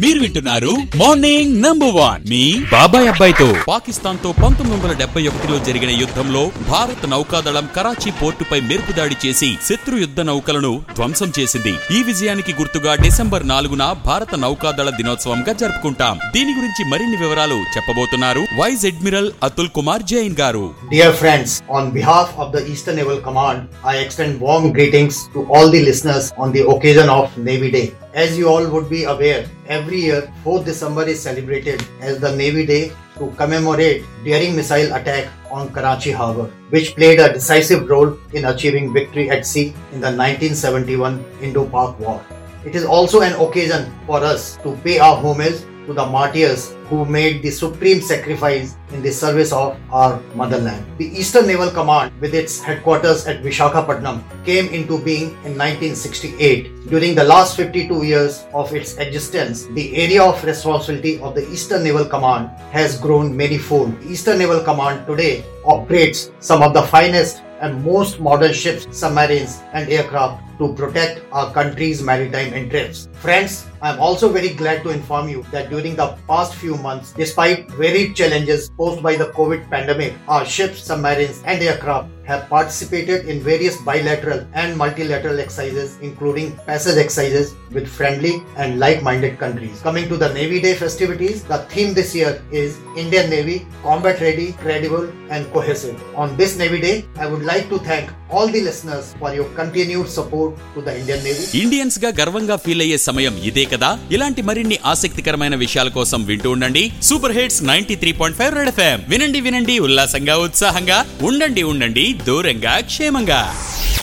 మీరు వింటున్నారు morning number 1 మీ బాబాయ్ అబ్బాయితో. పాకిస్తాన్ తో 1971లో జరిగిన యుద్ధంలో భారత నౌకాదళం కరాచీ పోర్టుపై మెరుపు దాడి చేసి శత్రు యుద్ధ నౌకలను ధ్వంసం చేసింది. ఈ విజయానికి గుర్తుగా డిసెంబర్ 4న భారత నౌకాదళ దినోత్సవంగా జరుపుకుంటాం. దీని గురించి మరిన్ని వివరాలు చెప్పబోతున్నారు వైస్ అడ్మిరల్ అతుల్ కుమార్ జైన్ గారు. Dear friends, on behalf of the Eastern Naval Command, I extend warm greetings to all the listeners on the occasion of Navy Day. As you all would be aware, every year 4th December is celebrated as the Navy Day to commemorate daring missile attack on Karachi Harbour, which played a decisive role in achieving victory at sea in the 1971 Indo-Pak War. It is also an occasion for us to pay our homage to the martyrs who made the supreme sacrifice in the service of our motherland. The Eastern Naval Command, with its headquarters at Visakhapatnam, came into being in 1968. During the last 52 years of its existence, the area of responsibility of the Eastern Naval Command has grown manifold. The Eastern Naval Command today operates some of the finest and most modern ships, submarines and aircraft to protect our country's maritime interests. Friends, I am also very glad to inform you that during the past few months, despite varied challenges posed by the COVID pandemic, our ships, submarines and aircraft have participated in various bilateral and multilateral exercises, including passage exercises with friendly and like-minded countries. Coming to the Navy Day festivities, the theme this year is Indian Navy, combat ready, credible and cohesive. On this Navy Day, I would like to thank all the listeners for your continued support to the Indian Navy. Indians గా గర్వంగా feel అయ్యే సమయం ఇదే కదా. ఇలాంటి మరిన్ని ఆసక్తికరమైన విషయాల కోసం వింటూ ఉండండి సూపర్ హిట్స్ 93.5 రెడ్ ఎఫ్ఎం. వినండి ఉల్లాసంగా ఉత్సాహంగా ఉండండి దూరంగా క్షేమంగా.